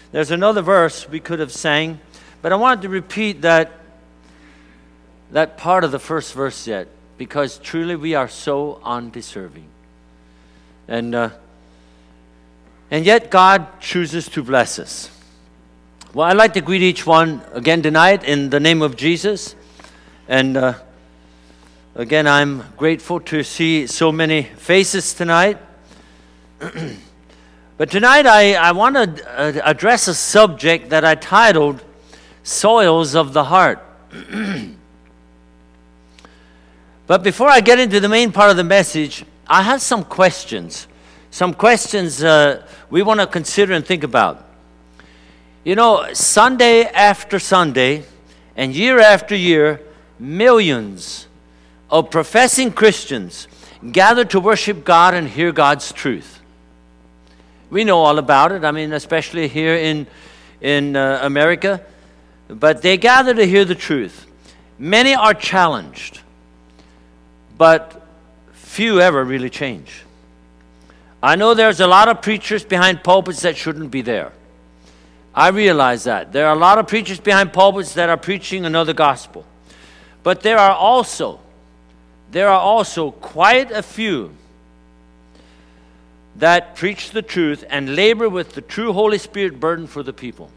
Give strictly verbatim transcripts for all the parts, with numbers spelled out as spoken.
There's another verse we could have sang, but I wanted to repeat that that part of the first verse yet, because truly we are so undeserving. And uh, and yet God chooses to bless us. Well, I'd like to greet each one again tonight in the name of Jesus. And uh, again, I'm grateful to see so many faces tonight. But tonight I, I want to uh, address a subject that I titled Soils of the Heart. But before I get into the main part of the message, I have some questions. Some questions uh, we want to consider and think about. You know, Sunday after Sunday and year after year, millions of professing Christians gather to worship God and hear God's truth. We know all about it. I mean, especially here in, in uh, America. But they gather to hear the truth. Many are challenged, but few ever really change. I know there's a lot of preachers behind pulpits that shouldn't be there. I realize that. There are a lot of preachers behind pulpits that are preaching another gospel. But there are also, there are also quite a few that preach the truth and labor with the true Holy Spirit burden for the people.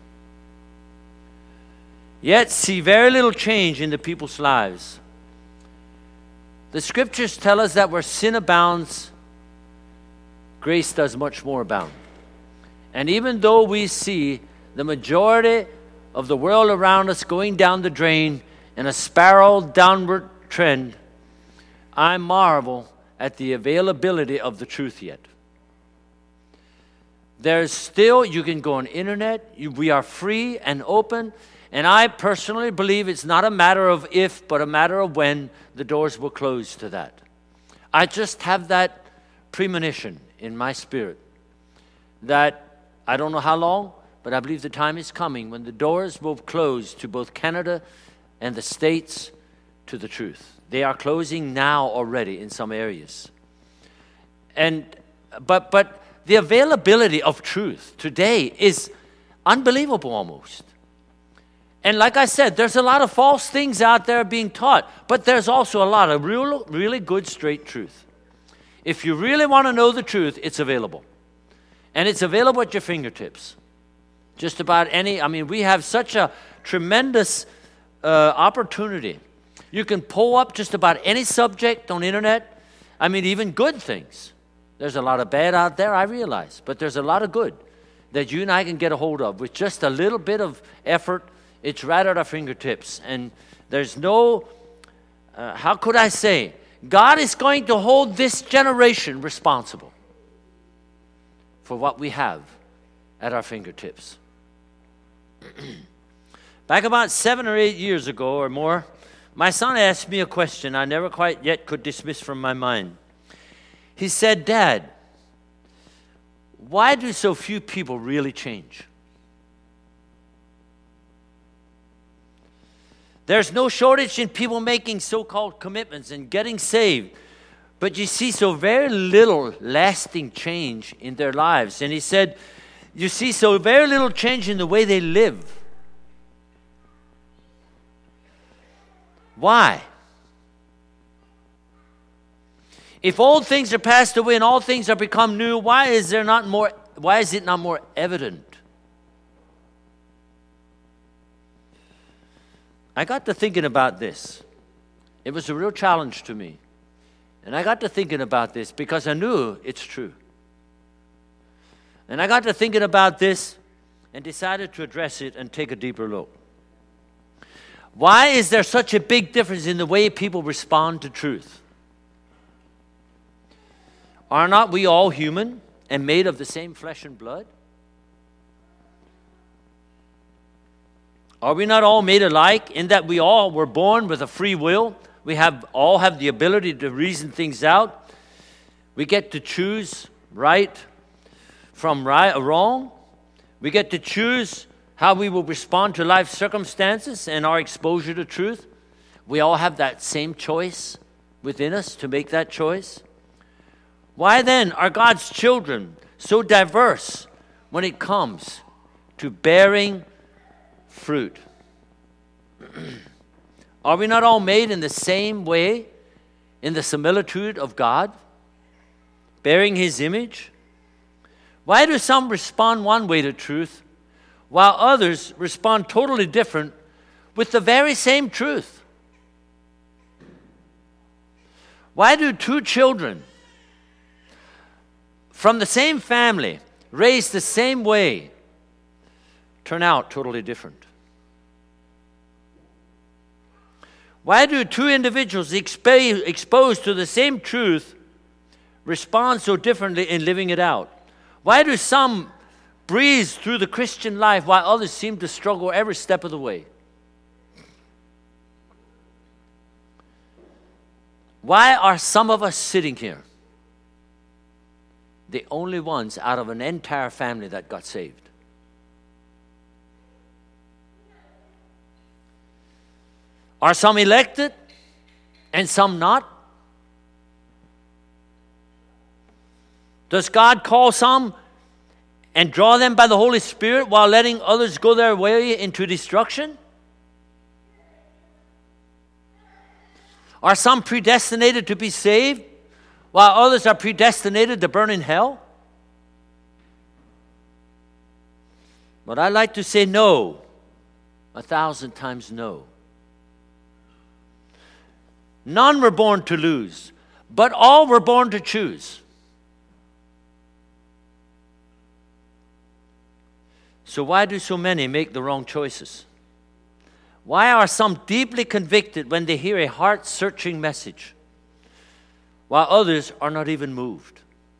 Yet see very little change in the people's lives. The scriptures tell us that where sin abounds, grace does much more abound. And even though we see the majority of the world around us going down the drain in a spiral downward trend, I marvel at the availability of the truth yet. There's still, you can go on internet, you, we are free and open, and I personally believe it's not a matter of if, but a matter of when the doors will close to that. I just have that premonition in my spirit that I don't know how long, but I believe the time is coming when the doors will close to both Canada and the States to the truth. They are closing now already in some areas. And but but the availability of truth today is unbelievable almost. And like I said, there's a lot of false things out there being taught, but there's also a lot of real, really good straight truth. If you really want to know the truth, it's available. And it's available at your fingertips. Just about any, I mean, we have such a tremendous uh, opportunity. You can pull up just about any subject on internet. I mean, even good things. There's a lot of bad out there, I realize. But there's a lot of good that you and I can get a hold of. With just a little bit of effort, it's right at our fingertips. And there's no, uh, how could I say, God is going to hold this generation responsible for what we have at our fingertips. Back about seven or eight years ago or more, my son asked me a question I never quite yet could dismiss from my mind. He said, "Dad, why do so few people really change? There's no shortage in people making so-called commitments and getting saved, but you see so very little lasting change in their lives." And he said, you see so very little change in the way they live. Why? If old things are passed away and all things are become new, why is there not more, why is it not more evident? I got to thinking about this. It was a real challenge to me. And I got to thinking about this because I knew it's true. And I got to thinking about this and decided to address it and take a deeper look. Why is there such a big difference in the way people respond to truth? Are not we all human and made of the same flesh and blood? Are we not all made alike in that we all were born with a free will? We have all have the ability to reason things out. We get to choose right from right or wrong. We get to choose how we will respond to life circumstances and our exposure to truth. We all have that same choice within us to make that choice. Why then are God's children so diverse when it comes to bearing fruit. Are we not all made in the same way, in the similitude of God, bearing His image? Why do some respond one way to truth, while others respond totally different with the very same truth? Why do two children from the same family, raised the same way, turn out totally different? Why do two individuals exp- exposed to the same truth respond so differently in living it out? Why do some breeze through the Christian life while others seem to struggle every step of the way? Why are some of us sitting here the only ones out of an entire family that got saved? Are some elected and some not? Does God call some and draw them by the Holy Spirit while letting others go their way into destruction? Are some predestinated to be saved while others are predestinated to burn in hell? But I like to say no, a thousand times no. None were born to lose, but all were born to choose. So why do so many make the wrong choices? Why are some deeply convicted when they hear a heart-searching message, while others are not even moved?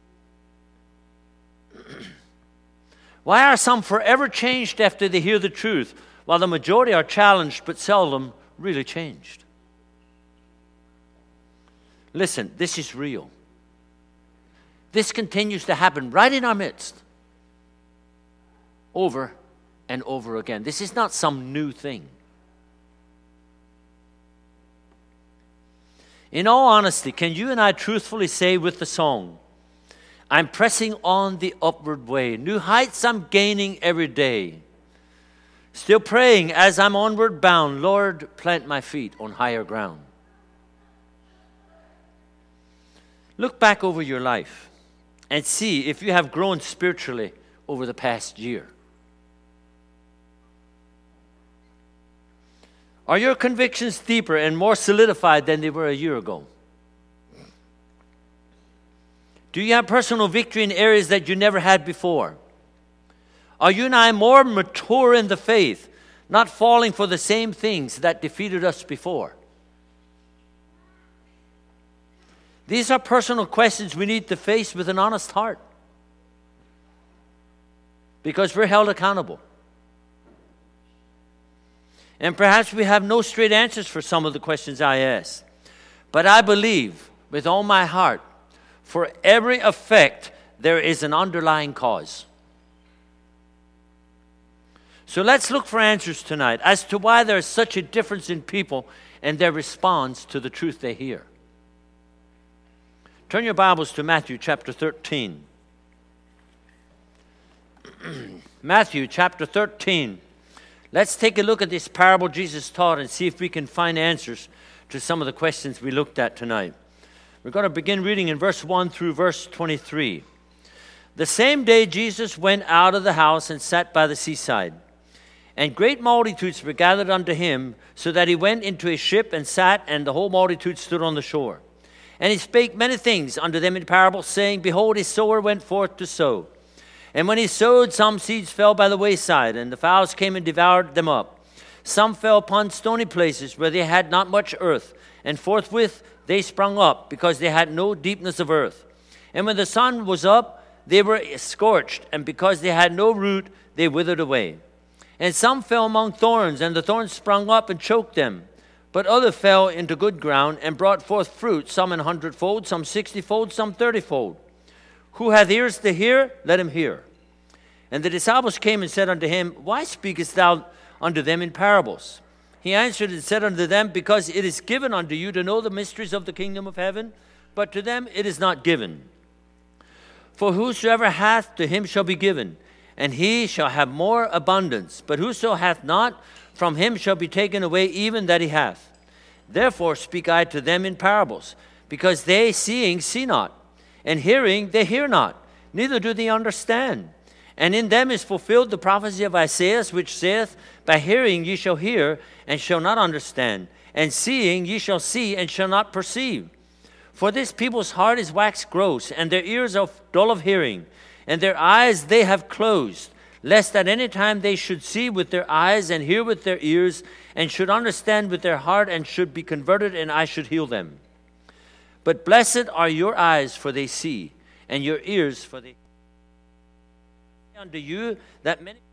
Why are some forever changed after they hear the truth, while the majority are challenged but seldom really changed? Listen, this is real. This continues to happen right in our midst, over and over again. This is not some new thing. In all honesty, can you and I truthfully say with the song, I'm pressing on the upward way, new heights I'm gaining every day, still praying as I'm onward bound, Lord, plant my feet on higher ground. Look back over your life and see if you have grown spiritually over the past year. Are your convictions deeper and more solidified than they were a year ago? Do you have personal victory in areas that you never had before? Are you and I more mature in the faith, not falling for the same things that defeated us before? These are personal questions we need to face with an honest heart, because we're held accountable. And perhaps we have no straight answers for some of the questions I ask. But I believe with all my heart, for every effect, there is an underlying cause. So let's look for answers tonight as to why there is such a difference in people and their response to the truth they hear. Turn your Bibles to Matthew chapter thirteen. Matthew chapter thirteen. Let's take a look at this parable Jesus taught and see if we can find answers to some of the questions we looked at tonight. We're going to begin reading in verse one through verse twenty-three. The same day Jesus went out of the house and sat by the seaside. And great multitudes were gathered unto him, so that he went into a ship and sat, and the whole multitude stood on the shore. And he spake many things unto them in parables, saying, Behold, a sower went forth to sow. And when he sowed, some seeds fell by the wayside, and the fowls came and devoured them up. Some fell upon stony places, where they had not much earth, and forthwith they sprung up, because they had no deepness of earth. And when the sun was up, they were scorched, and because they had no root, they withered away. And some fell among thorns, and the thorns sprung up and choked them. But other fell into good ground, and brought forth fruit, some an hundredfold, some sixtyfold, some thirtyfold. Who hath ears to hear, let him hear. And the disciples came and said unto him, Why speakest thou unto them in parables? He answered and said unto them, Because it is given unto you to know the mysteries of the kingdom of heaven, but to them it is not given. For whosoever hath, to him shall be given, and he shall have more abundance. But whoso hath not, from him shall be taken away even that he hath. Therefore speak I to them in parables, because they seeing see not, and hearing they hear not, neither do they understand. And in them is fulfilled the prophecy of Isaiah, which saith, By hearing ye shall hear, and shall not understand, and seeing ye shall see, and shall not perceive. For this people's heart is waxed gross, and their ears are dull of hearing, and their eyes they have closed, lest at any time they should see with their eyes, and hear with their ears, and should understand with their heart, and should be converted, and I should heal them. But blessed are your eyes, for they see, and your ears, for they hear. Unto you that many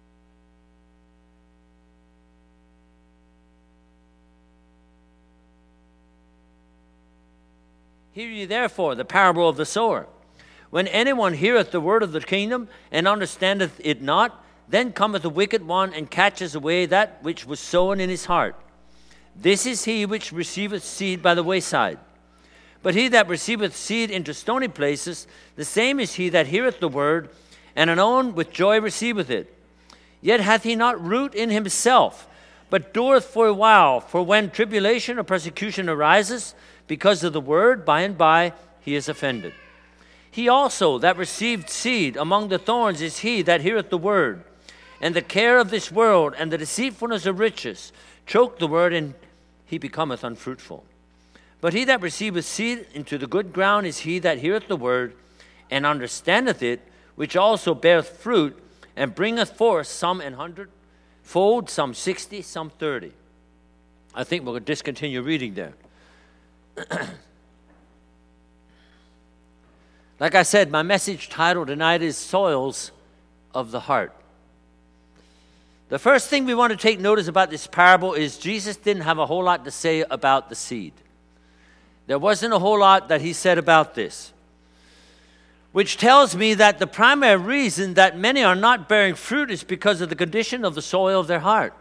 Hear ye therefore the parable of the sower. When anyone heareth the word of the kingdom, and understandeth it not, then cometh the wicked one, and catches away that which was sown in his heart. This is he which receiveth seed by the wayside. But he that receiveth seed into stony places, the same is he that heareth the word, and anon with joy receiveth it. Yet hath he not root in himself, but dureth for a while. For when tribulation or persecution arises, because of the word, by and by he is offended. He also that received seed among the thorns is he that heareth the word, and the care of this world and the deceitfulness of riches choke the word, and he becometh unfruitful. But he that receiveth seed into the good ground is he that heareth the word, and understandeth it, which also beareth fruit, and bringeth forth some an hundredfold, some sixty, some thirty. I think we'll discontinue reading there. Like I said, my message title tonight is Soils of the Heart. The first thing we want to take notice about this parable is Jesus didn't have a whole lot to say about the seed. There wasn't a whole lot that he said about this, which tells me that the primary reason that many are not bearing fruit is because of the condition of the soil of their heart.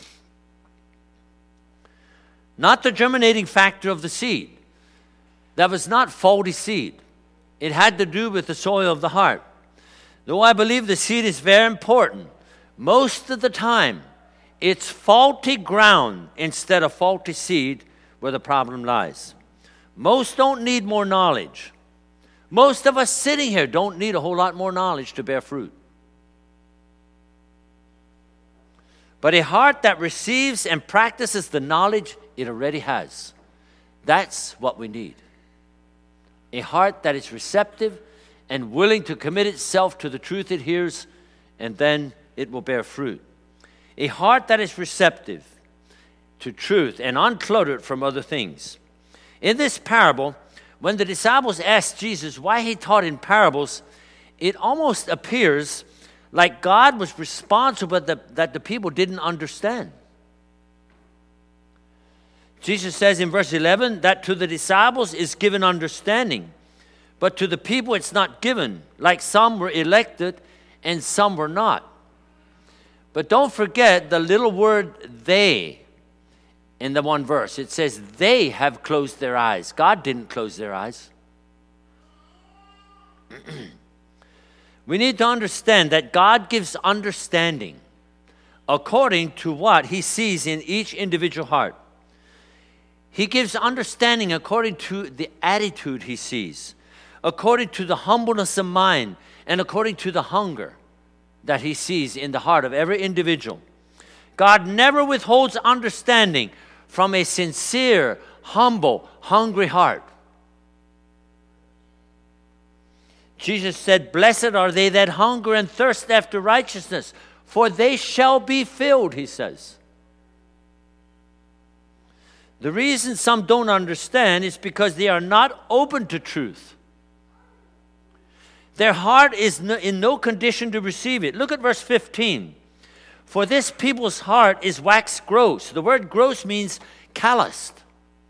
Not the germinating factor of the seed. That was not faulty seed. It had to do with the soil of the heart. Though I believe the seed is very important, most of the time it's faulty ground instead of faulty seed where the problem lies. Most don't need more knowledge. Most of us sitting here don't need a whole lot more knowledge to bear fruit. But a heart that receives and practices the knowledge it already has, that's what we need. A heart that is receptive and willing to commit itself to the truth it hears, and then it will bear fruit. A heart that is receptive to truth and uncluttered from other things. In this parable, when the disciples asked Jesus why he taught in parables, it almost appears like God was responsible that, that the people didn't understand. Jesus says in verse eleven that to the disciples is given understanding, but to the people it's not given, like some were elected and some were not. But don't forget the little word they in the one verse. It says they have closed their eyes. God didn't close their eyes. We need to understand that God gives understanding according to what he sees in each individual heart. He gives understanding according to the attitude he sees, according to the humbleness of mind, and according to the hunger that he sees in the heart of every individual. God never withholds understanding from a sincere, humble, hungry heart. Jesus said, "Blessed are they that hunger and thirst after righteousness, for they shall be filled," he says. The reason some don't understand is because they are not open to truth. Their heart is in no condition to receive it. Look at verse fifteen. For this people's heart is waxed gross. The word gross means calloused.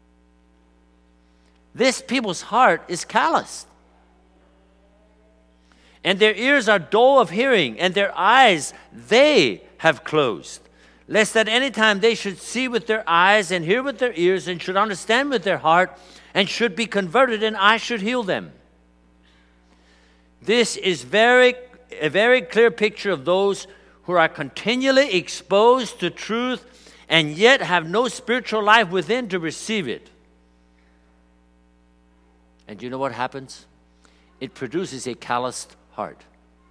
This people's heart is calloused. And their ears are dull of hearing, and their eyes they have closed, lest at any time they should see with their eyes and hear with their ears and should understand with their heart and should be converted, and I should heal them. This is very a very clear picture of those who are continually exposed to truth and yet have no spiritual life within to receive it. And you know what happens? It produces a calloused heart.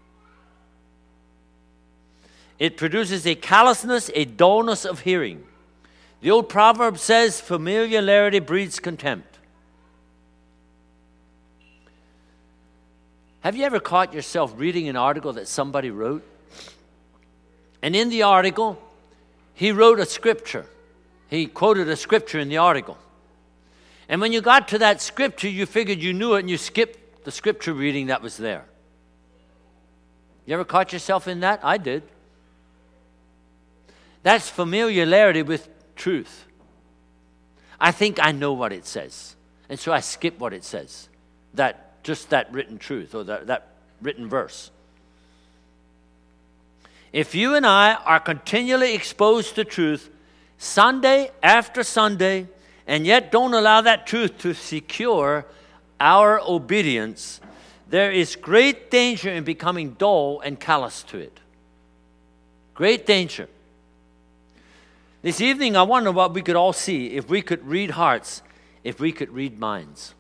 It produces a callousness, a dullness of hearing. The old proverb says, familiarity breeds contempt. Have you ever caught yourself reading an article that somebody wrote? And in the article, he wrote a scripture. He quoted a scripture in the article. And when you got to that scripture, you figured you knew it and you skipped the scripture reading that was there. You ever caught yourself in that? I did. That's familiarity with truth. I think I know what it says. And so I skip what it says. That just that written truth or that, that written verse. If you and I are continually exposed to truth Sunday after Sunday and yet don't allow that truth to secure our obedience, there is great danger in becoming dull and callous to it. Great danger. This evening, I wonder what we could all see if we could read hearts, if we could read minds.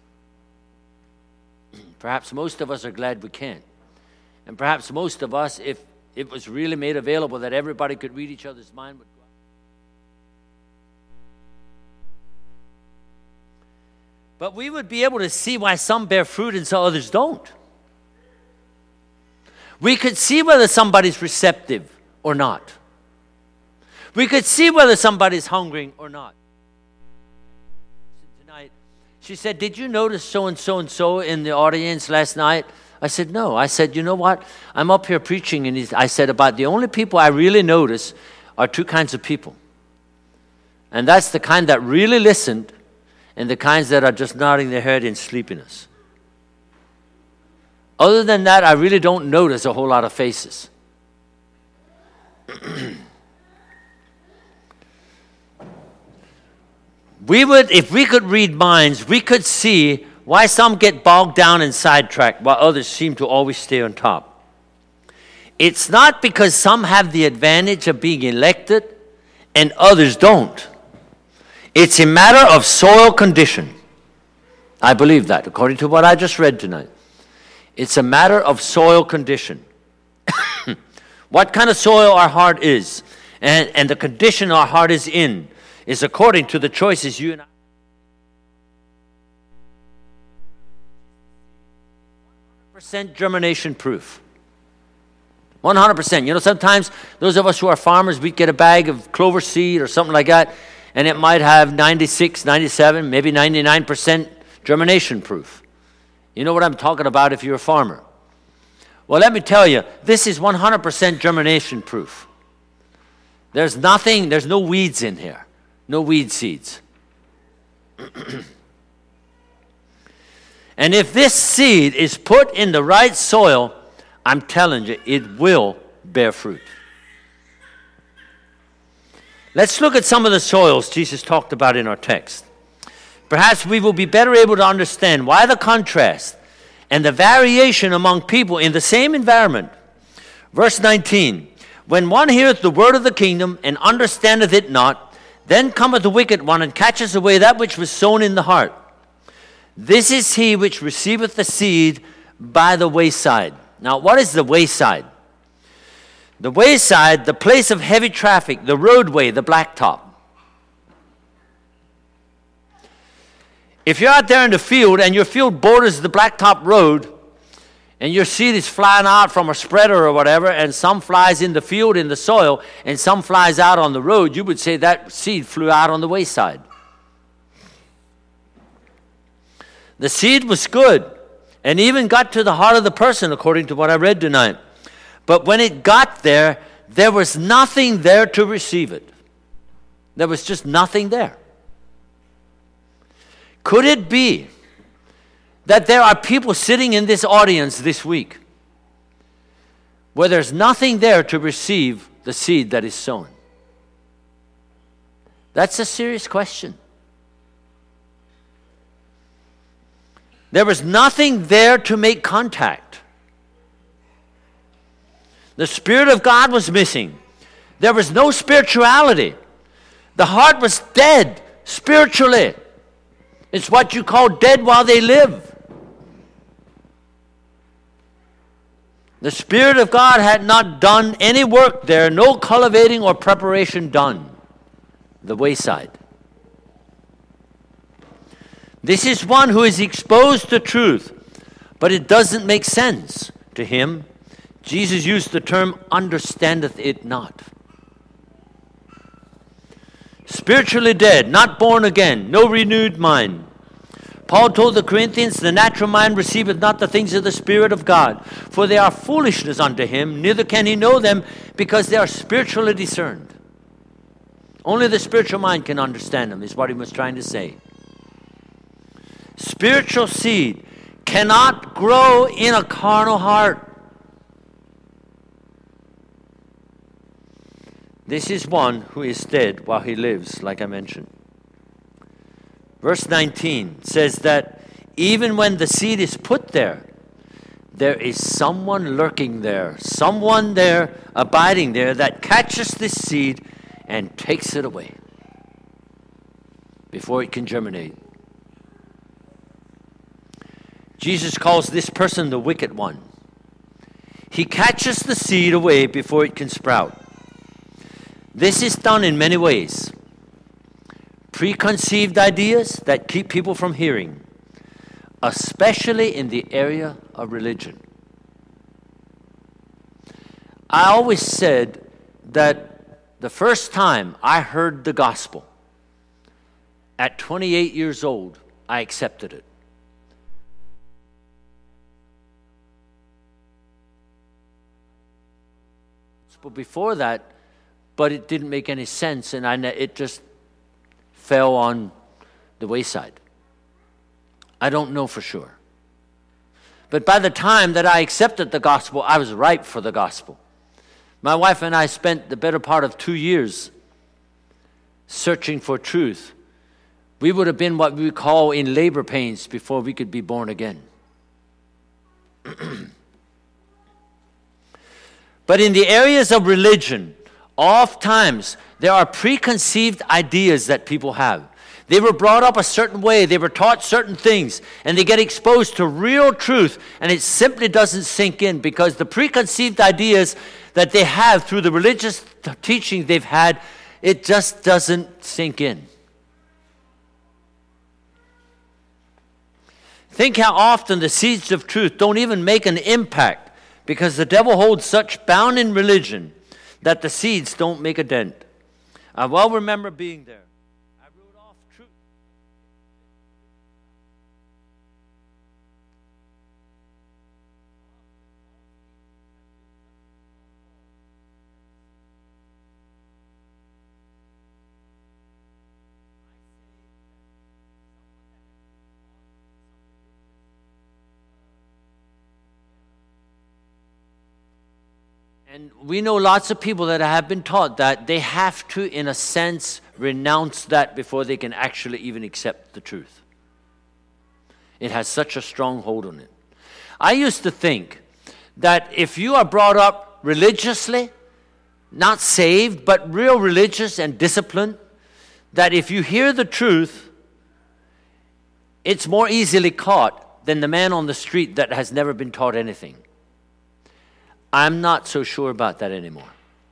Perhaps most of us are glad we can't. And perhaps most of us, if it was really made available that everybody could read each other's mind, would go out. But we would be able to see why some bear fruit and some others don't. We could see whether somebody's receptive or not. We could see whether somebody's hungering or not. Tonight, she said, did you notice so-and-so and so in the audience last night? I said, no. I said, you know what? I'm up here preaching, and I said, about the only people I really notice are two kinds of people. And that's the kind that really listened and the kinds that are just nodding their head in sleepiness. Other than that, I really don't notice a whole lot of faces. We would, if we could read minds, we could see why some get bogged down and sidetracked while others seem to always stay on top. It's not because some have the advantage of being elected and others don't. It's a matter of soil condition. I believe that, according to what I just read tonight. It's a matter of soil condition. What kind of soil our heart is and, and the condition our heart is in is according to the choices you and I. one hundred percent germination proof. one hundred percent. You know, sometimes those of us who are farmers, we get a bag of clover seed or something like that, and it might have ninety-six, ninety-seven, maybe ninety-nine percent germination proof. You know what I'm talking about if you're a farmer. Well, let me tell you, this is one hundred percent germination proof. There's nothing, there's no weeds in here. No weed seeds. And if this seed is put in the right soil, I'm telling you, it will bear fruit. Let's look at some of the soils Jesus talked about in our text. Perhaps we will be better able to understand why the contrast and the variation among people in the same environment. Verse nineteen, when one heareth the word of the kingdom and understandeth it not, then cometh the wicked one and catcheth away that which was sown in the heart. This is he which receiveth the seed by the wayside. Now, what is the wayside? The wayside, the place of heavy traffic, the roadway, the blacktop. If you're out there in the field and your field borders the blacktop road, and your seed is flying out from a spreader or whatever, and some flies in the field in the soil, and some flies out on the road, you would say that seed flew out on the wayside. The seed was good, and even got to the heart of the person, according to what I read tonight. But when it got there, there was nothing there to receive it. There was just nothing there. Could it be that there are people sitting in this audience this week where there's nothing there to receive the seed that is sown? That's a serious question. There was nothing there to make contact. The Spirit of God was missing. There was no spirituality. The heart was dead spiritually. It's what you call dead while they live. The Spirit of God had not done any work there, no cultivating or preparation done. The wayside. This is one who is exposed to truth, but it doesn't make sense to him. Jesus used the term, understandeth it not. Spiritually dead, not born again, no renewed mind. Paul told the Corinthians, the natural mind receiveth not the things of the Spirit of God, for they are foolishness unto him, neither can he know them, because they are spiritually discerned. Only the spiritual mind can understand them, is what he was trying to say. Spiritual seed cannot grow in a carnal heart. This is one who is dead while he lives, like I mentioned. Verse nineteen says that even when the seed is put there, there is someone lurking there, someone there abiding there that catches this seed and takes it away before it can germinate. Jesus calls this person the wicked one. He catches the seed away before it can sprout. This is done in many ways. Preconceived ideas that keep people from hearing, especially in the area of religion. I always said that the first time I heard the gospel, at twenty-eight years old, I accepted it. But before that, but it didn't make any sense, and I, it just fell on the wayside. I don't know for sure. But by the time that I accepted the gospel, I was ripe for the gospel. My wife and I spent the better part of two years searching for truth. We would have been what we call in labor pains before we could be born again. But in the areas of religion, oftentimes there are preconceived ideas that people have. They were brought up a certain way, they were taught certain things, and they get exposed to real truth, and it simply doesn't sink in because the preconceived ideas that they have through the religious teaching they've had, it just doesn't sink in. Think how often the seeds of truth don't even make an impact because the devil holds such bound in religion that the seeds don't make a dent. I well remember being there. I wrote off truth. And we know lots of people that have been taught that they have to, in a sense, renounce that before they can actually even accept the truth. It has such a strong hold on it. I used to think that if you are brought up religiously, not saved, but real religious and disciplined, that if you hear the truth, it's more easily caught than the man on the street that has never been taught anything. I'm not so sure about that anymore.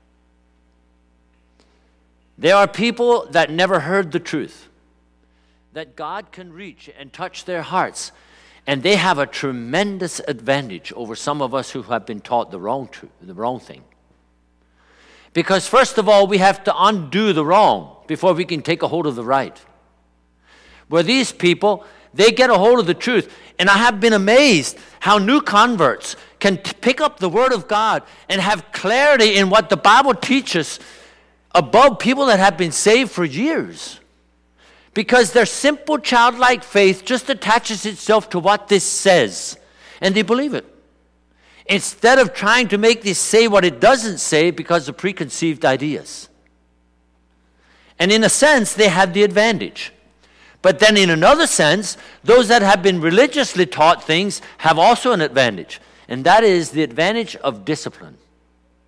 There are people that never heard the truth, that God can reach and touch their hearts, and they have a tremendous advantage over some of us who have been taught the wrong truth, the wrong thing. Because first of all, we have to undo the wrong before we can take a hold of the right. Where these people, they get a hold of the truth, and I have been amazed how new converts can t- pick up the Word of God and have clarity in what the Bible teaches above people that have been saved for years. Because their simple childlike faith just attaches itself to what this says, and they believe it. Instead of trying to make this say what it doesn't say because of preconceived ideas. And in a sense, they have the advantage. But then in another sense, those that have been religiously taught things have also an advantage. And that is the advantage of discipline.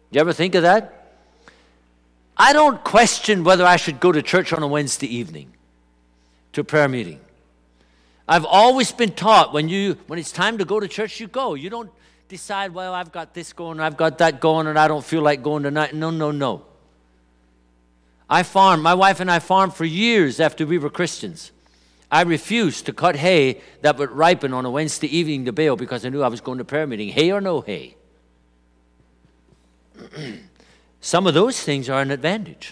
You ever think of that? I don't question whether I should go to church on a Wednesday evening to a prayer meeting. I've always been taught when you when it's time to go to church, you go. You don't decide, well, I've got this going, I've got that going, and I don't feel like going tonight. No, no, no. I farmed. My wife and I farmed for years after we were Christians. I refused to cut hay that would ripen on a Wednesday evening to bale because I knew I was going to prayer meeting. Hay or no hay. Some of those things are an advantage.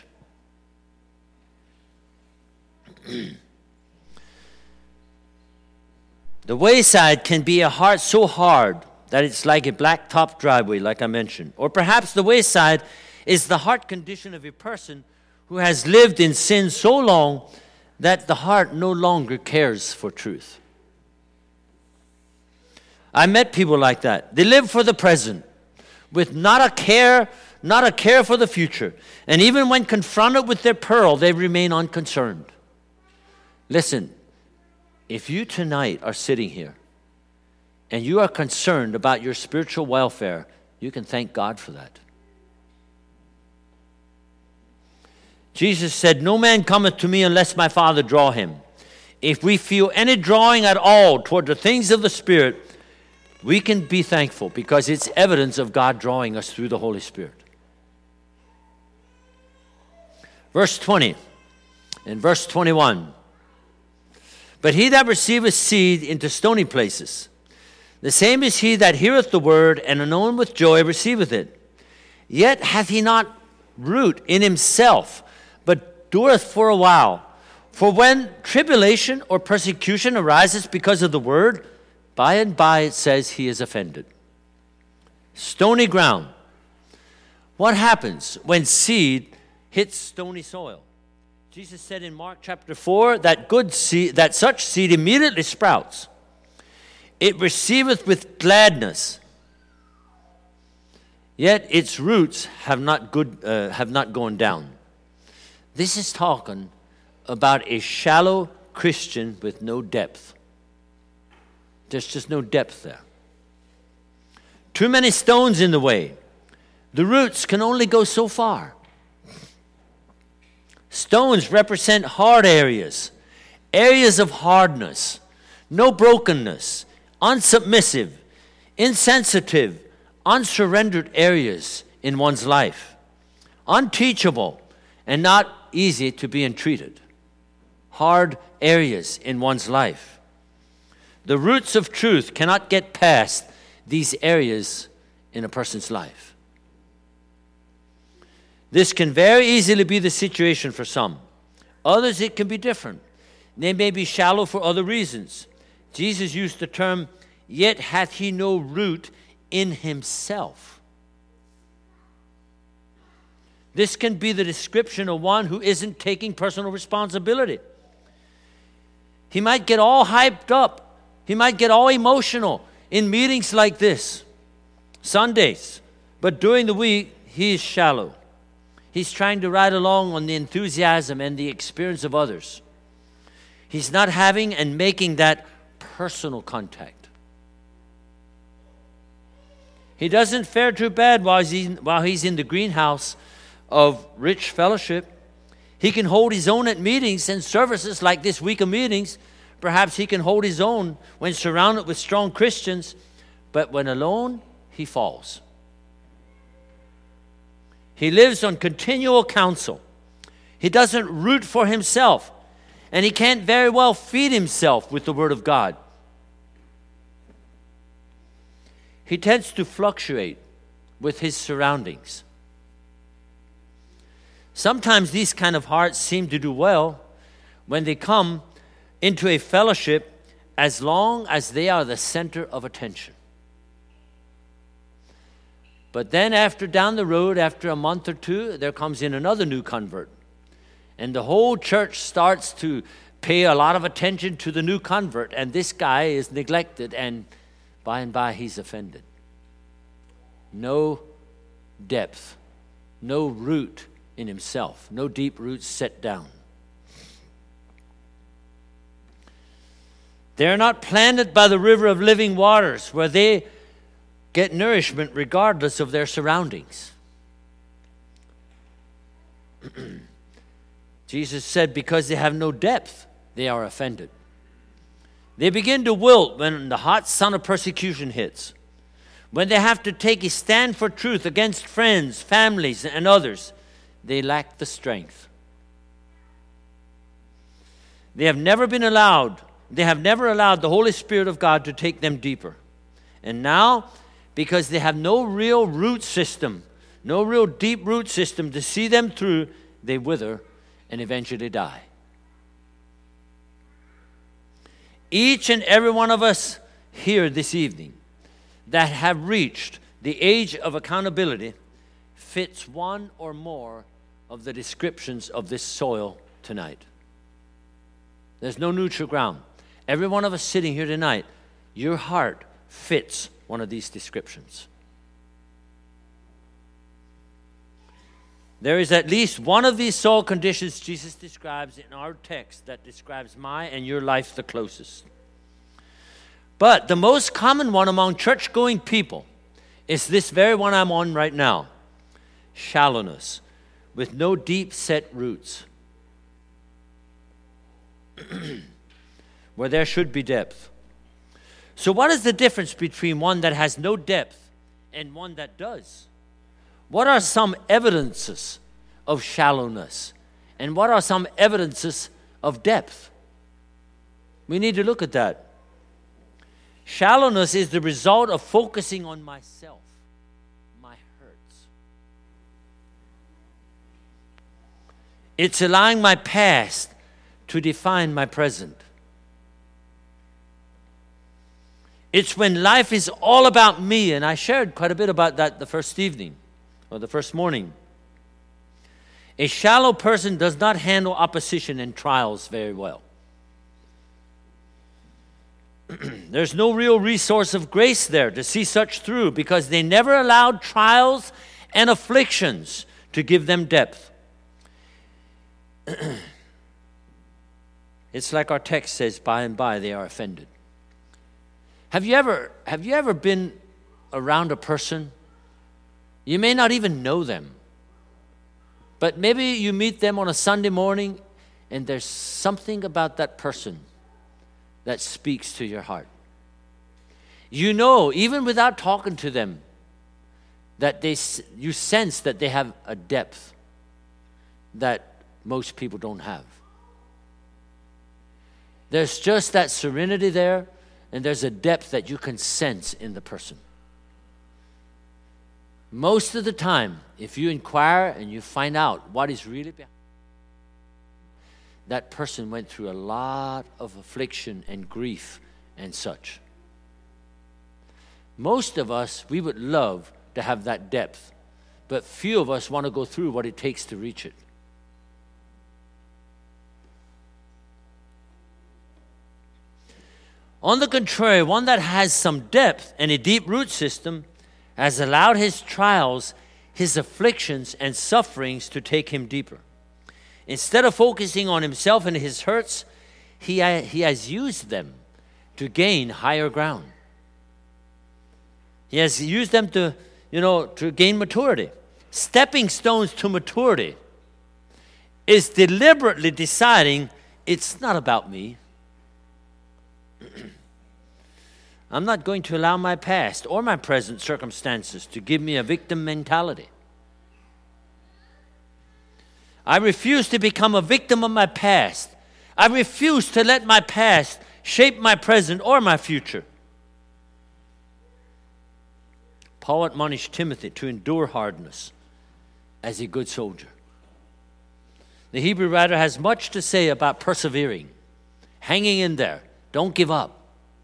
The wayside can be a heart so hard that it's like a blacktop driveway, like I mentioned. Or perhaps the wayside is the heart condition of a person who has lived in sin so long that the heart no longer cares for truth. I met people like that. They live for the present with not a care, not a care for the future. And even when confronted with their pearl, they remain unconcerned. Listen, if you tonight are sitting here and you are concerned about your spiritual welfare, you can thank God for that. Jesus said, "No man cometh to me unless my Father draw him." If we feel any drawing at all toward the things of the Spirit, we can be thankful because it's evidence of God drawing us through the Holy Spirit. Verse twenty and verse twenty-one. "But he that receiveth seed into stony places, the same is he that heareth the word, and anon with joy receiveth it. Yet hath he not root in himself, but dureth for a while. For when tribulation or persecution arises because of the word, by and by it says he is offended." Stony ground. What happens when seed hits stony soil? Jesus said in Mark chapter four that good seed, that such seed immediately sprouts. It receiveth with gladness, yet its roots have not good uh, have not gone down. This is talking about a shallow Christian with no depth. There's just no depth there. Too many stones in the way. The roots can only go so far. Stones represent hard areas, areas of hardness, no brokenness, unsubmissive, insensitive, unsurrendered areas in one's life, unteachable, and not easy to be entreated. Hard areas in one's life. The roots of truth cannot get past these areas in a person's life. This can very easily be the situation for some. Others, it can be different. They may be shallow for other reasons. Jesus used the term, "Yet hath he no root in himself." This can be the description of one who isn't taking personal responsibility. He might get all hyped up. He might get all emotional in meetings like this, Sundays. But during the week, he is shallow. He's trying to ride along on the enthusiasm and the experience of others. He's not having and making that personal contact. He doesn't fare too bad while he's, while he's in the greenhouse of rich fellowship. He can hold his own at meetings and services like this week of meetings. Perhaps he can hold his own when surrounded with strong Christians, but when alone, he falls. He lives on continual counsel. He doesn't root for himself, and he can't very well feed himself with the Word of God. He tends to fluctuate with his surroundings. Sometimes these kind of hearts seem to do well when they come into a fellowship as long as they are the center of attention. But then after down the road, after a month or two, there comes in another new convert. And the whole church starts to pay a lot of attention to the new convert. And this guy is neglected, and by and by he's offended. No depth, no root in himself, no deep roots set down. They are not planted by the river of living waters where they get nourishment regardless of their surroundings. Jesus said, because they have no depth, they are offended. They begin to wilt when the hot sun of persecution hits. When they have to take a stand for truth against friends, families, and others, they lack the strength. They have never been allowed, they have never allowed the Holy Spirit of God to take them deeper. And now, because they have no real root system, no real deep root system to see them through, they wither and eventually die. Each and every one of us here this evening that have reached the age of accountability fits one or more of the descriptions of this soil tonight. There's no neutral ground. Every one of us sitting here tonight, your heart fits one of these descriptions. There is at least one of these soul conditions Jesus describes in our text that describes my and your life the closest. But the most common one among church-going people is this very one I'm on right now. Shallowness, with no deep-set roots, where there should be depth. So what is the difference between one that has no depth and one that does? What are some evidences of shallowness? And what are some evidences of depth? We need to look at that. Shallowness is the result of focusing on myself, my hurts. It's allowing my past to define my present. It's when life is all about me, and I shared quite a bit about that the first evening, or the first morning. A shallow person does not handle opposition and trials very well. There's no real resource of grace there to see such through, because they never allowed trials and afflictions to give them depth. It's like our text says, by and by they are offended. Have you ever, have you ever been around a person? You may not even know them, but maybe you meet them on a Sunday morning and there's something about that person that speaks to your heart. You know, even without talking to them, that they, you sense that they have a depth that most people don't have. There's just that serenity there, and there's a depth that you can sense in the person. Most of the time, if you inquire and you find out what is really behind, that person went through a lot of affliction and grief and such. Most of us, we would love to have that depth, but few of us want to go through what it takes to reach it. On the contrary, one that has some depth and a deep root system has allowed his trials, his afflictions, and sufferings to take him deeper. Instead of focusing on himself and his hurts, he, he has used them to gain higher ground. He has used them to, you know, to gain maturity. Stepping stones to maturity is deliberately deciding it's not about me. I'm not going to allow my past or my present circumstances to give me a victim mentality. I refuse to become a victim of my past. I refuse to let my past shape my present or my future. Paul admonished Timothy to endure hardness as a good soldier. The Hebrew writer has much to say about persevering, hanging in there. Don't give up.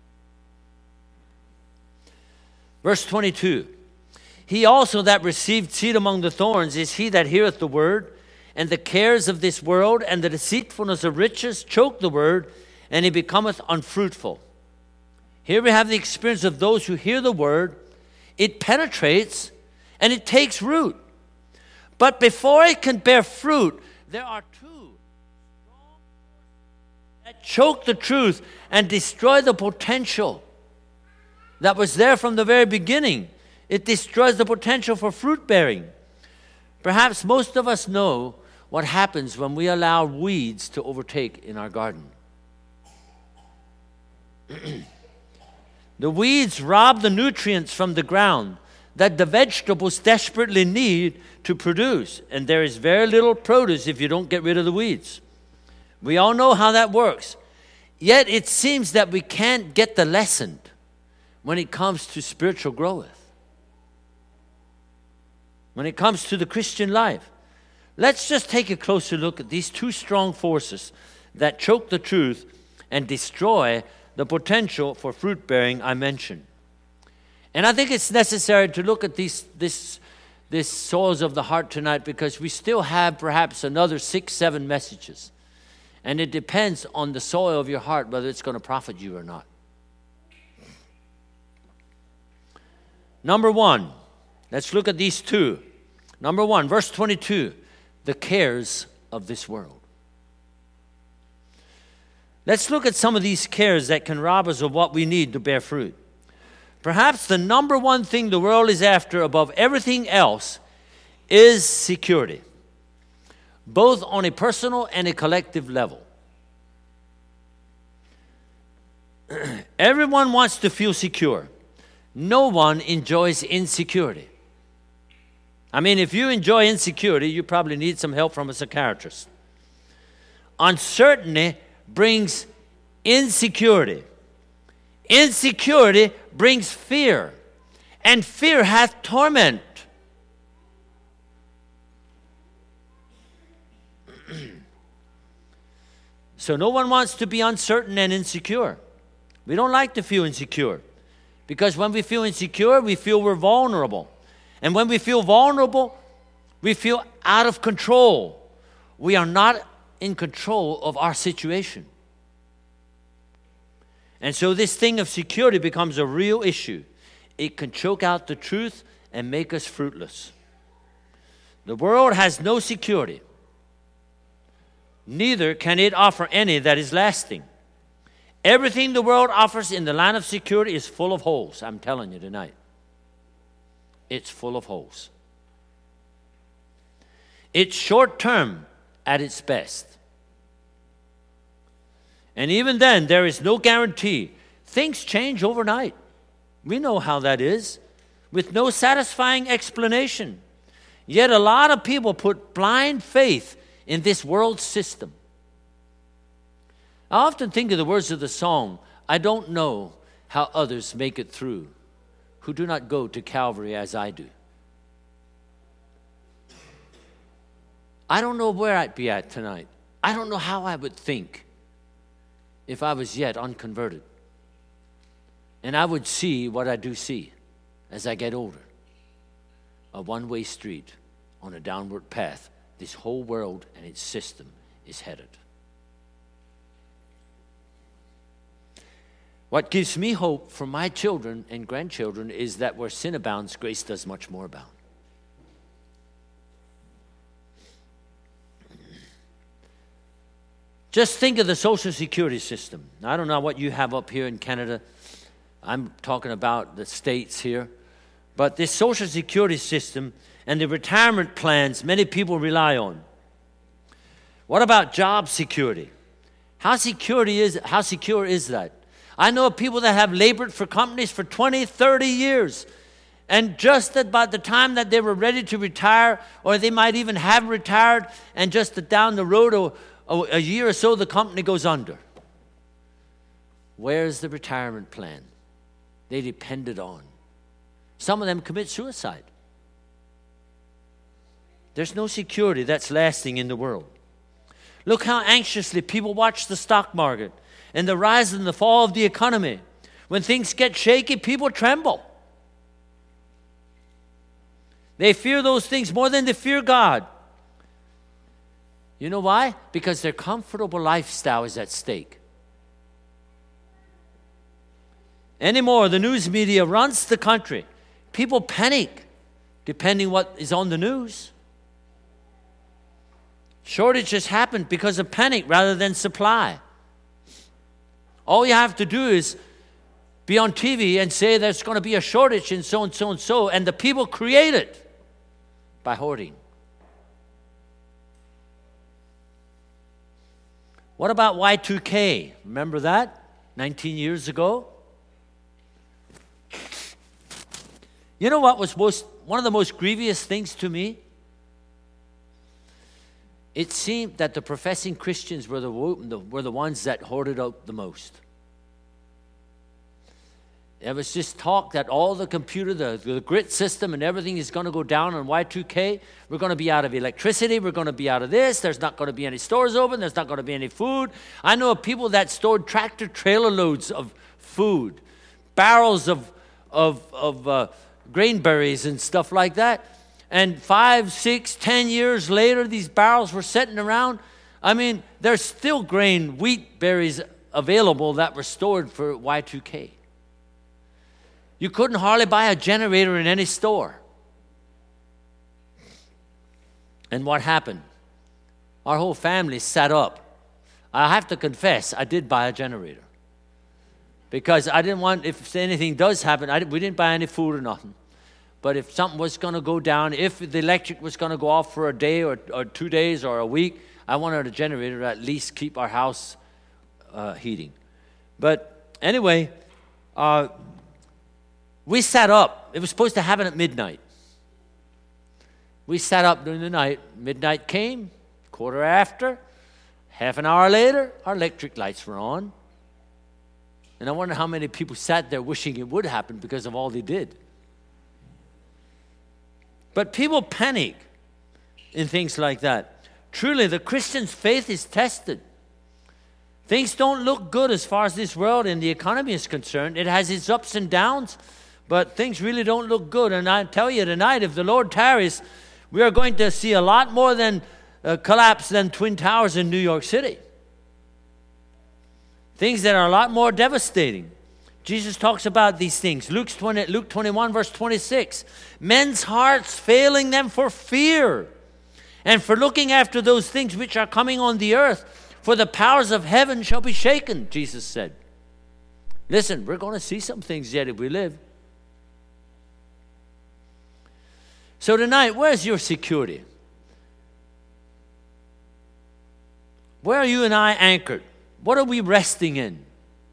Verse twenty-two, he also that received seed among the thorns is he that heareth the word, and the cares of this world and the deceitfulness of riches choke the word, and he becometh unfruitful. Here we have the experience of those who hear the word, it penetrates, and it takes root. But before it can bear fruit, there are two strong forces that choke the truth and destroy the potential that was there from the very beginning. It destroys the potential for fruit bearing. Perhaps most of us know what happens when we allow weeds to overtake in our garden. The weeds rob the nutrients from the ground that the vegetables desperately need to produce. And there is very little produce if you don't get rid of the weeds. We all know how that works. Yet it seems that we can't get the lesson when it comes to spiritual growth. When it comes to the Christian life. Let's just take a closer look at these two strong forces that choke the truth and destroy the potential for fruit bearing I mentioned. And I think it's necessary to look at these this this soils of the heart tonight, because we still have perhaps another six, seven messages. And it depends on the soil of your heart whether it's going to profit you or not. Number one, let's look at these two. Number one, verse twenty-two, the cares of this world. Let's look at some of these cares that can rob us of what we need to bear fruit. Perhaps the number one thing the world is after above everything else is security, both on a personal and a collective level. Everyone wants to feel secure. No one enjoys insecurity. I mean, if you enjoy insecurity, you probably need some help from a psychiatrist. Uncertainty brings insecurity. Insecurity brings fear, and fear hath torment. So no one wants to be uncertain and insecure. We don't like to feel insecure, because when we feel insecure, we feel we're vulnerable. And when we feel vulnerable, we feel out of control. We are not in control of our situation. And so this thing of security becomes a real issue. It can choke out the truth and make us fruitless. The world has no security. Neither can it offer any that is lasting. Everything the world offers in the line of security is full of holes. I'm telling you tonight. It's full of holes. It's short-term at its best. And even then, there is no guarantee. Things change overnight. We know how that is, with no satisfying explanation. Yet a lot of people put blind faith in this world system. I often think of the words of the song, I don't know how others make it through who do not go to Calvary as I do. I don't know where I'd be at tonight. I don't know how I would think if I was yet unconverted. And I would see what I do see as I get older. A one-way street on a downward path. This whole world and its system is headed. What gives me hope for my children and grandchildren is that where sin abounds, grace does much more abound. Just think of the Social Security system. I don't know what you have up here in Canada. I'm talking about the States here. But this Social Security system and the retirement plans many people rely on. What about job security? How security is, how secure is that? I know of people that have labored for companies for twenty, thirty years. And just about the time that they were ready to retire, or they might even have retired, and just down the road a, a, a year or so, the company goes under. Where's the retirement plan they depended on? Some of them commit suicide. There's no security that's lasting in the world. Look how anxiously people watch the stock market and the rise and the fall of the economy. When things get shaky, people tremble. They fear those things more than they fear God. You know why? Because their comfortable lifestyle is at stake. Anymore, the news media runs the country. People panic depending what is on the news. Shortages happen because of panic rather than supply. All you have to do is be on T V and say there's going to be a shortage in so and so and so, and the people create it by hoarding. What about Y two K? Remember that? nineteen years ago? You know what was most, one of the most grievous things to me? It seemed that the professing Christians were the, were the ones that hoarded out the most. There was just talk that all the computer, the, the grid system and everything is going to go down on Y two K. We're going to be out of electricity. We're going to be out of this. There's not going to be any stores open. There's not going to be any food. I know of people that stored tractor trailer loads of food, barrels of, of, of uh, grain berries and stuff like that. And five, six, ten years later, these barrels were sitting around. I mean, there's still grain, wheat berries available that were stored for Y two K. You couldn't hardly buy a generator in any store. And what happened? Our whole family sat up. I have to confess, I did buy a generator. Because I didn't want, if anything does happen, I, we didn't buy any food or nothing. But if something was going to go down, if the electric was going to go off for a day or, or two days or a week, I wanted a generator to at least keep our house uh, heating. But anyway, uh, we sat up. It was supposed to happen at midnight. We sat up during the night. Midnight came, quarter after. Half an hour later, our electric lights were on. And I wonder how many people sat there wishing it would happen because of all they did. But people panic in things like that. Truly, the Christian's faith is tested. Things don't look good as far as this world and the economy is concerned. It has its ups and downs, but things really don't look good. And I tell you tonight, if the Lord tarries, we are going to see a lot more than uh, collapse than Twin Towers in New York City. Things that are a lot more devastating. Jesus talks about these things. Luke twenty, Luke twenty-one, verse twenty-six. Men's hearts failing them for fear and for looking after those things which are coming on the earth. For the powers of heaven shall be shaken, Jesus said. Listen, we're going to see some things yet if we live. So tonight, where's your security? Where are you and I anchored? What are we resting in?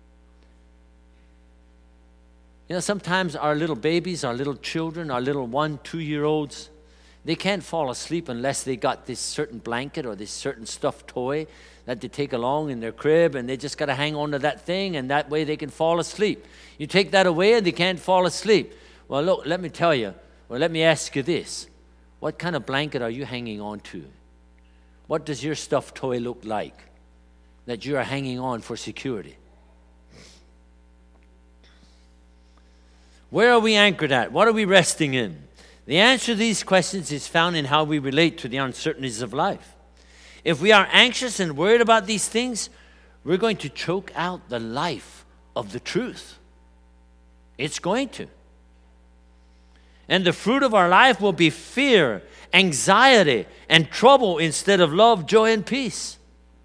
You know, sometimes our little babies, our little children, our little one, two-year-olds, they can't fall asleep unless they got this certain blanket or this certain stuffed toy that they take along in their crib, and they just got to hang on to that thing, and that way they can fall asleep. You take that away and they can't fall asleep. Well, look, let me tell you, or let me ask you this. What kind of blanket are you hanging on to? What does your stuffed toy look like that you are hanging on for security? Where are we anchored at? What are we resting in? The answer to these questions is found in how we relate to the uncertainties of life. If we are anxious and worried about these things, we're going to choke out the life of the truth. It's going to. And the fruit of our life will be fear, anxiety, and trouble instead of love, joy, and peace.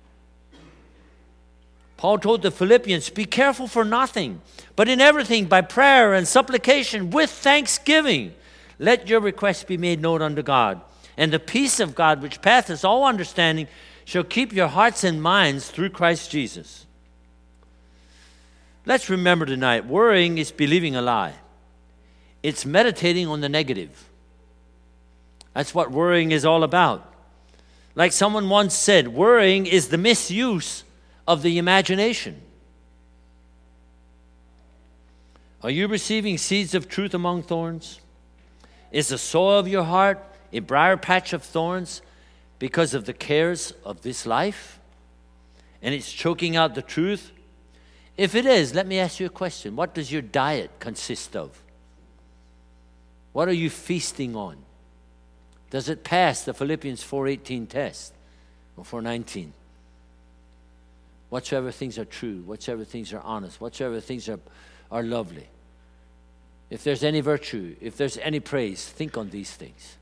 Paul told the Philippians, be careful for nothing, but in everything by prayer and supplication with thanksgiving, let your requests be made known unto God. And the peace of God, which passeth all understanding, shall keep your hearts and minds through Christ Jesus. Let's remember tonight, worrying is believing a lie. It's meditating on the negative. That's what worrying is all about. Like someone once said, worrying is the misuse of the imagination. Are you receiving seeds of truth among thorns? Is the soil of your heart a briar patch of thorns because of the cares of this life? And it's choking out the truth? If it is, let me ask you a question. What does your diet consist of? What are you feasting on? Does it pass the Philippians four eighteen test? Or four nineteen? Whatsoever things are true, whatsoever things are honest, whatsoever things are, are lovely. If there's any virtue, if there's any praise, think on these things.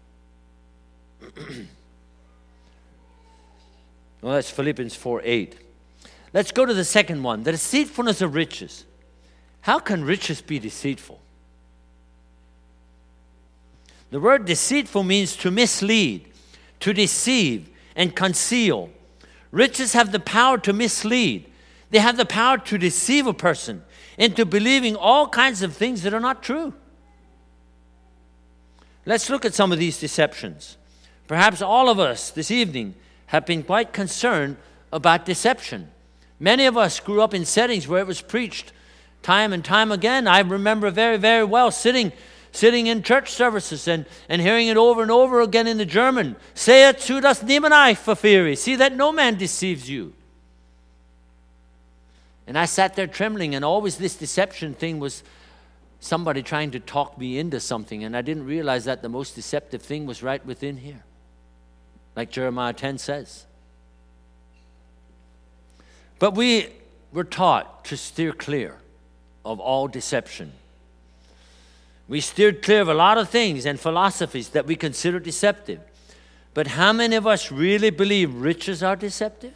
Well, that's Philippians four eight. Let's go to the second one, the deceitfulness of riches. How can riches be deceitful? The word deceitful means to mislead, to deceive, and conceal. Riches have the power to mislead. They have the power to deceive a person into believing all kinds of things that are not true. Let's look at some of these deceptions. Perhaps all of us this evening have been quite concerned about deception. Many of us grew up in settings where it was preached time and time again. I remember very, very well sitting sitting in church services and, and hearing it over and over again in the German. Sehet zu, dass niemand euch verführe. See that no man deceives you. And I sat there trembling, and always this deception thing was somebody trying to talk me into something, and I didn't realize that the most deceptive thing was right within here. Like Jeremiah ten says. But we were taught to steer clear of all deception. We steered clear of a lot of things and philosophies that we consider deceptive. But how many of us really believe riches are deceptive?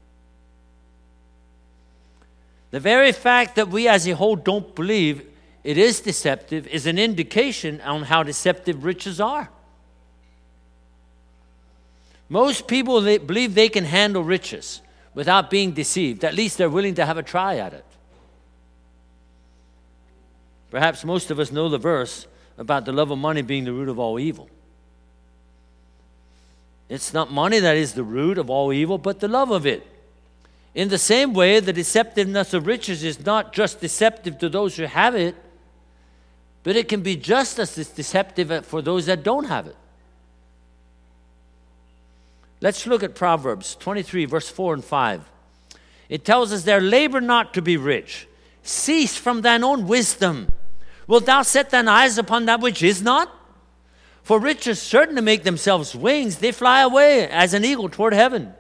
The very fact that we as a whole don't believe it is deceptive is an indication on how deceptive riches are. Most people they believe they can handle riches without being deceived. At least they're willing to have a try at it. Perhaps most of us know the verse about the love of money being the root of all evil. It's not money that is the root of all evil, but the love of it. In the same way, the deceptiveness of riches is not just deceptive to those who have it, but it can be just as deceptive for those that don't have it. Let's look at Proverbs twenty-three, verse four and five. It tells us there, labor not to be rich. Cease from thine own wisdom. Wilt thou set thine eyes upon that which is not? For riches certainly make themselves wings. They fly away as an eagle toward heaven.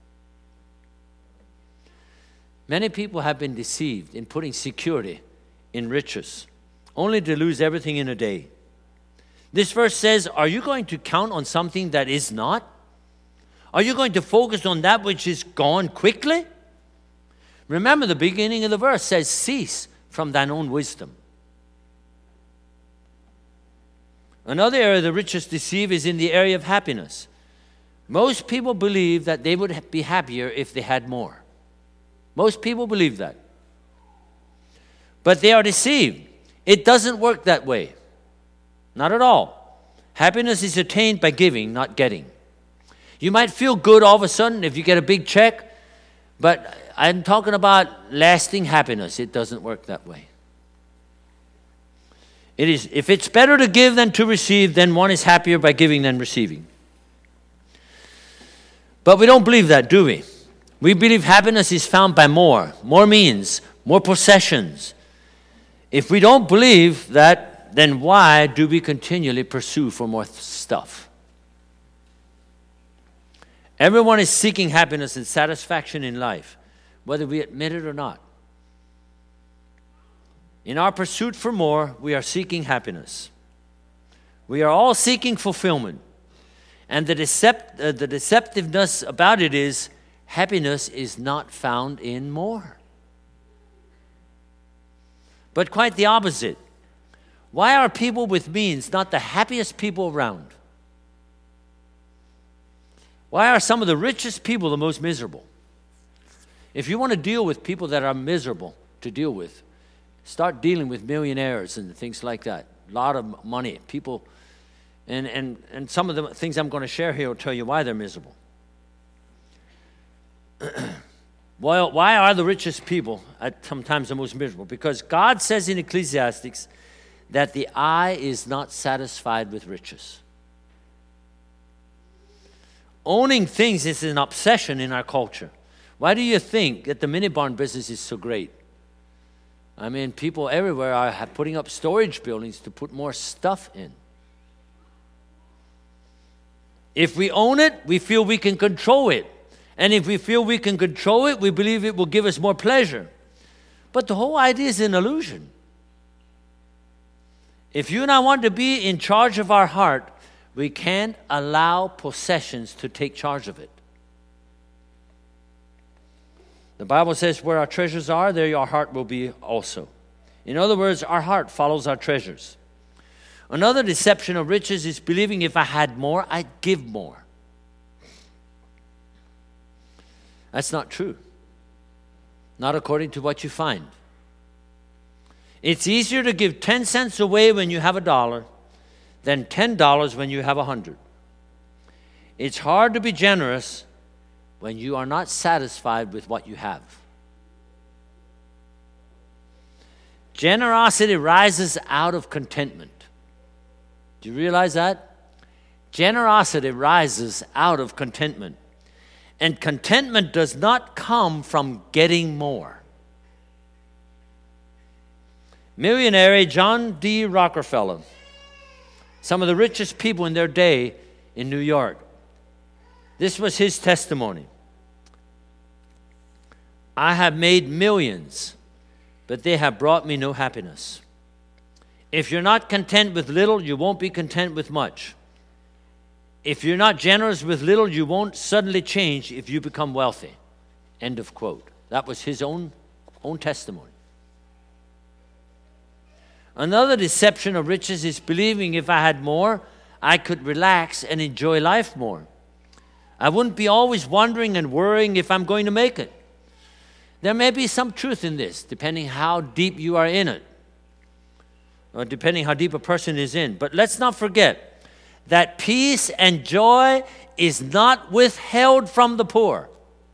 Many people have been deceived in putting security in riches, only to lose everything in a day. This verse says, are you going to count on something that is not? Are you going to focus on that which is gone quickly? Remember, the beginning of the verse says, cease from thine own wisdom. Another area the riches deceive is in the area of happiness. Most people believe that they would be happier if they had more. Most people believe that. But they are deceived. It doesn't work that way. Not at all. Happiness is attained by giving, not getting. You might feel good all of a sudden if you get a big check, but I'm talking about lasting happiness. It doesn't work that way. It is, if it's better to give than to receive, then one is happier by giving than receiving. But we don't believe that, do we? We believe happiness is found by more, more means, more possessions. If we don't believe that, then why do we continually pursue for more stuff? Everyone is seeking happiness and satisfaction in life, whether we admit it or not. In our pursuit for more, we are seeking happiness. We are all seeking fulfillment. And the, decept- uh, the deceptiveness about it is happiness is not found in more. But quite the opposite. Why are people with means not the happiest people around? Why are some of the richest people the most miserable? If you want to deal with people that are miserable to deal with, start dealing with millionaires and things like that. A lot of money. People, and, and, and some of the things I'm going to share here will tell you why they're miserable. Well, why are the richest people at sometimes the most miserable? Because God says in Ecclesiastes that the eye is not satisfied with riches. Owning things is an obsession in our culture. Why do you think that the mini barn business is so great? I mean, people everywhere are putting up storage buildings to put more stuff in. If we own it, we feel we can control it. And if we feel we can control it, we believe it will give us more pleasure. But the whole idea is an illusion. If you and I want to be in charge of our heart, we can't allow possessions to take charge of it. The Bible says where our treasures are, there your heart will be also. In other words, our heart follows our treasures. Another deception of riches is believing if I had more, I'd give more. That's not true. Not according to what you find. It's easier to give ten cents away when you have a dollar than ten dollars when you have a hundred. It's hard to be generous when you are not satisfied with what you have. Generosity rises out of contentment. Do you realize that? Generosity rises out of contentment. And contentment does not come from getting more. Millionaire John D. Rockefeller, some of the richest people in their day in New York, this was his testimony. I have made millions, but they have brought me no happiness. If you're not content with little, you won't be content with much. If you're not generous with little, you won't suddenly change if you become wealthy. End of quote. That was his own, own testimony. Another deception of riches is believing if I had more, I could relax and enjoy life more. I wouldn't be always wondering and worrying if I'm going to make it. There may be some truth in this, depending how deep you are in it, or depending how deep a person is in. But let's not forget that peace and joy is not withheld from the poor.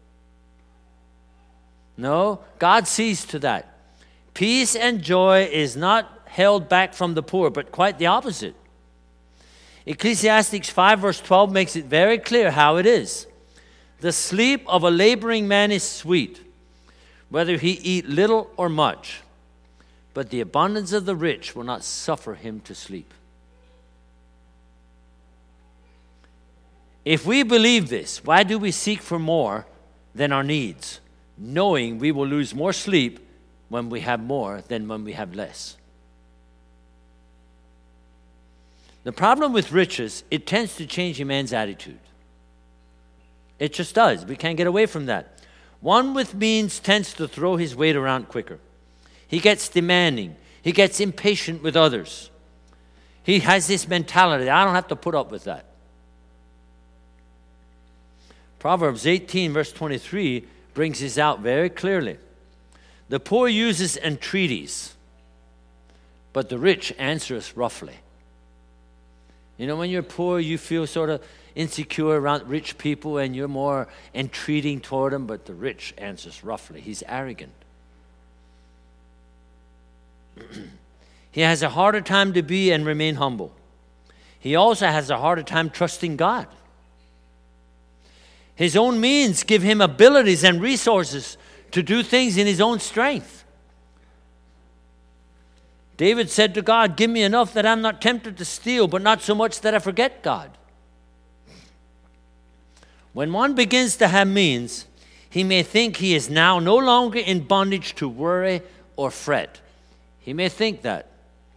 No, God sees to that. Peace and joy is not held back from the poor, but quite the opposite. Ecclesiastes five verse twelve makes it very clear how it is. The sleep of a laboring man is sweet, whether he eat little or much, but the abundance of the rich will not suffer him to sleep. If we believe this, why do we seek for more than our needs, knowing we will lose more sleep when we have more than when we have less? The problem with riches, it tends to change a man's attitude. It just does. We can't get away from that. One with means tends to throw his weight around quicker. He gets demanding. He gets impatient with others. He has this mentality, I don't have to put up with that. Proverbs eighteen verse twenty-three brings this out very clearly. The poor uses entreaties, but the rich answers roughly. You know, when you're poor, you feel sort of insecure around rich people and you're more entreating toward them, but the rich answers roughly. He's arrogant. He has a harder time to be and remain humble. He also has a harder time trusting God. His own means give him abilities and resources to do things in his own strength. David said to God, give me enough that I'm not tempted to steal, but not so much that I forget God. When one begins to have means, he may think he is now no longer in bondage to worry or fret. He may think that.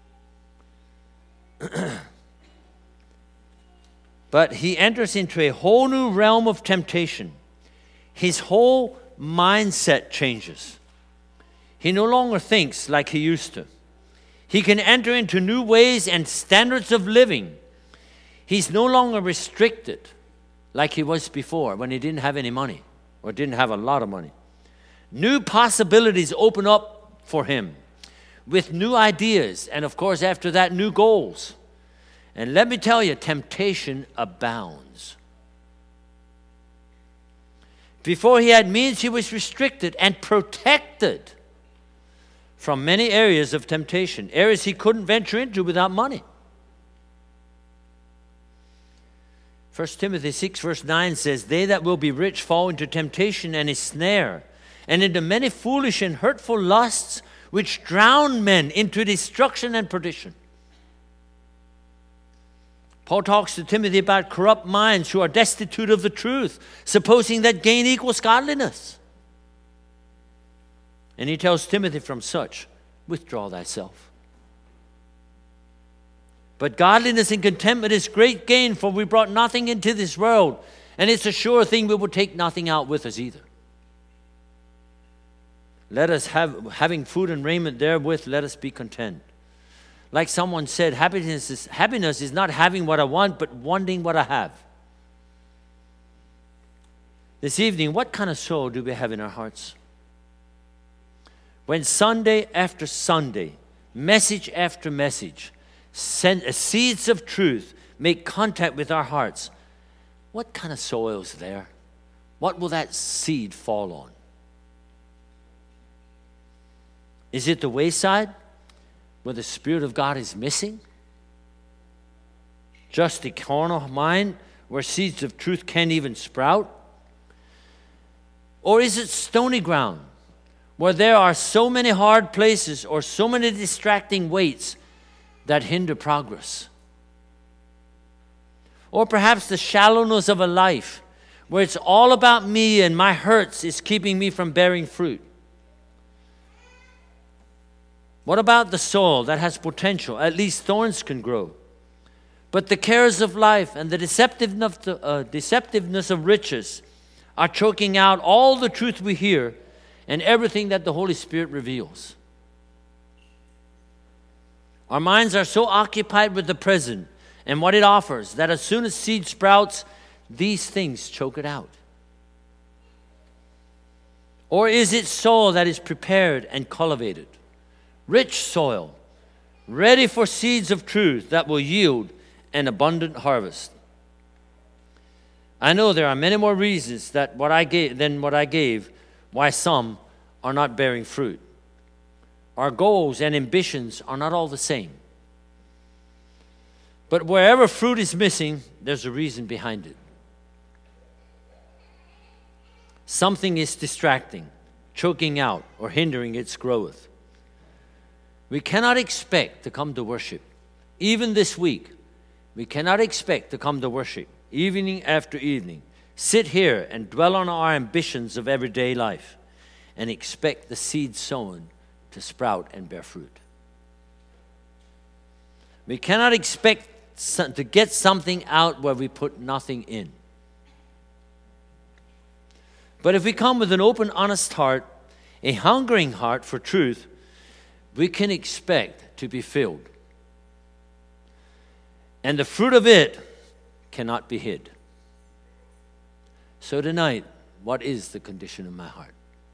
But he enters into a whole new realm of temptation. His whole mindset changes. He no longer thinks like he used to. He can enter into new ways and standards of living. He's no longer restricted like he was before when he didn't have any money or didn't have a lot of money. New possibilities open up for him with new ideas and, of course, after that, new goals. And let me tell you, temptation abounds. Before he had means, he was restricted and protected from many areas of temptation, areas he couldn't venture into without money. First Timothy six verse nine says, they that will be rich fall into temptation and a snare, and into many foolish and hurtful lusts, which drown men into destruction and perdition. Paul talks to Timothy about corrupt minds who are destitute of the truth, supposing that gain equals godliness. And he tells Timothy, from such, withdraw thyself. But godliness and contentment is great gain, for we brought nothing into this world, and it's a sure thing we will take nothing out with us either. Let us have, having food and raiment therewith, let us be content. Like someone said, happiness is, happiness is not having what I want, but wanting what I have. This evening, what kind of soil do we have in our hearts? When Sunday after Sunday, message after message, send, uh, seeds of truth make contact with our hearts, what kind of soil is there? What will that seed fall on? Is it the wayside where the Spirit of God is missing? Just a carnal mind where seeds of truth can't even sprout? Or is it stony ground where there are so many hard places or so many distracting weights that hinder progress? Or perhaps the shallowness of a life where it's all about me and my hurts is keeping me from bearing fruit? What about the soil that has potential? At least thorns can grow. But the cares of life and the deceptiveness, uh, deceptiveness of riches are choking out all the truth we hear and everything that the Holy Spirit reveals. Our minds are so occupied with the present and what it offers that as soon as seed sprouts, these things choke it out. Or is it soil that is prepared and cultivated? Rich soil, ready for seeds of truth that will yield an abundant harvest. I know there are many more reasons that what I gave than what I gave why some are not bearing fruit. Our goals and ambitions are not all the same. But wherever fruit is missing, there's a reason behind it. Something is distracting, choking out, or hindering its growth. We cannot expect to come to worship. Even this week, we cannot expect to come to worship, evening after evening, sit here and dwell on our ambitions of everyday life, and expect the seed sown to sprout and bear fruit. We cannot expect to get something out where we put nothing in. But if we come with an open, honest heart, a hungering heart for truth, we can expect to be filled. And the fruit of it cannot be hid. So tonight, what is the condition of my heart?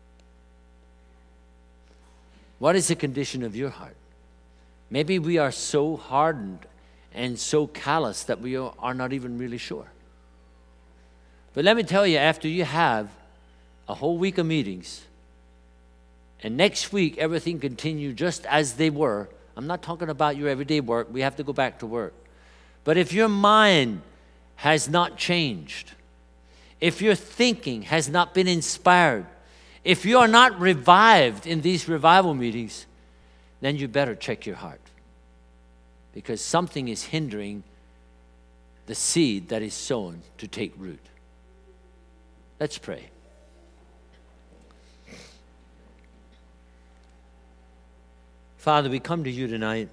What is the condition of your heart? Maybe we are so hardened and so callous that we are not even really sure. But let me tell you, after you have a whole week of meetings, and next week everything continue just as they were, I'm not talking about your everyday work. We have to go back to work. But if your mind has not changed, if your thinking has not been inspired, if you are not revived in these revival meetings, then you better check your heart. Because something is hindering the seed that is sown to take root. Let's pray. Father, we come to you tonight.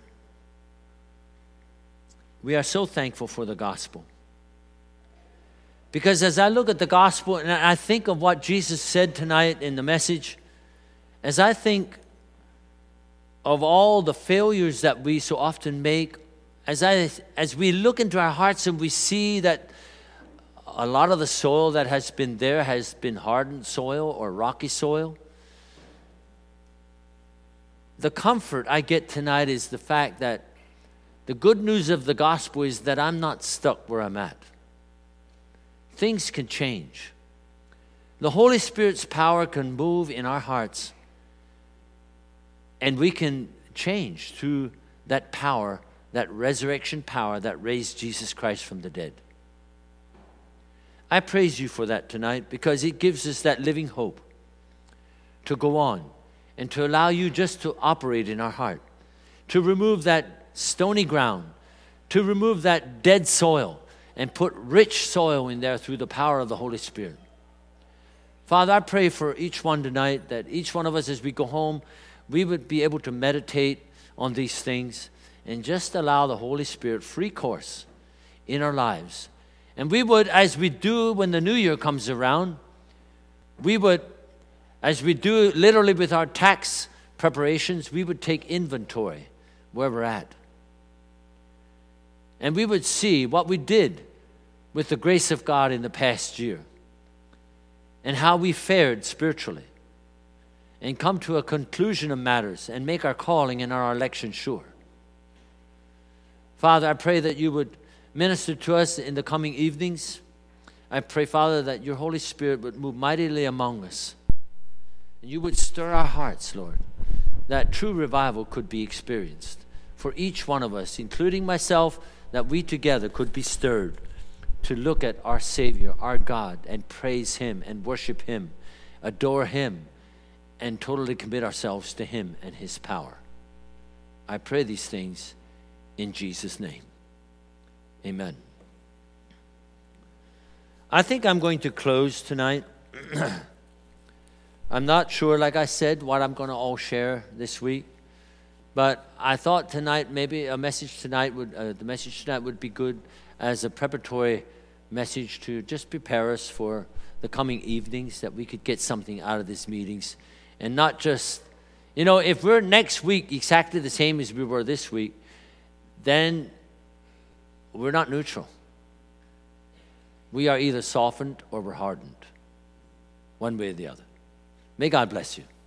We are so thankful for the gospel. Because as I look at the gospel and I think of what Jesus said tonight in the message, as I think of all the failures that we so often make, as I as we look into our hearts and we see that a lot of the soil that has been there has been hardened soil or rocky soil, the comfort I get tonight is the fact that the good news of the gospel is that I'm not stuck where I'm at. Things can change. The Holy Spirit's power can move in our hearts, and we can change through that power, that resurrection power that raised Jesus Christ from the dead. I praise you for that tonight because it gives us that living hope to go on and to allow you just to operate in our heart, to remove that stony ground, to remove that dead soil, and put rich soil in there through the power of the Holy Spirit. Father, I pray for each one tonight that each one of us as we go home, we would be able to meditate on these things and just allow the Holy Spirit free course in our lives. And we would, as we do when the new year comes around, we would, as we do literally with our tax preparations, we would take inventory where we're at. And we would see what we did with the grace of God in the past year. and how we fared spiritually, and come to a conclusion of matters and make our calling and our election sure. Father, I pray that you would minister to us in the coming evenings. I pray, Father, that your Holy Spirit would move mightily among us. And you would stir our hearts, Lord, that true revival could be experienced for each one of us, including myself, that we together could be stirred to look at our Savior, our God, and praise him and worship him, adore him, and totally commit ourselves to him and his power. I pray these things in Jesus' name. Amen. I think I'm going to close tonight. I'm not sure, like I said, what I'm going to all share this week. But I thought tonight, maybe a message tonight would, uh, the message tonight would be good as a preparatory message to just prepare us for the coming evenings, that we could get something out of these meetings. And not just, you know, if we're next week exactly the same as we were this week, then we're not neutral. We are either softened or we're hardened, one way or the other. May God bless you.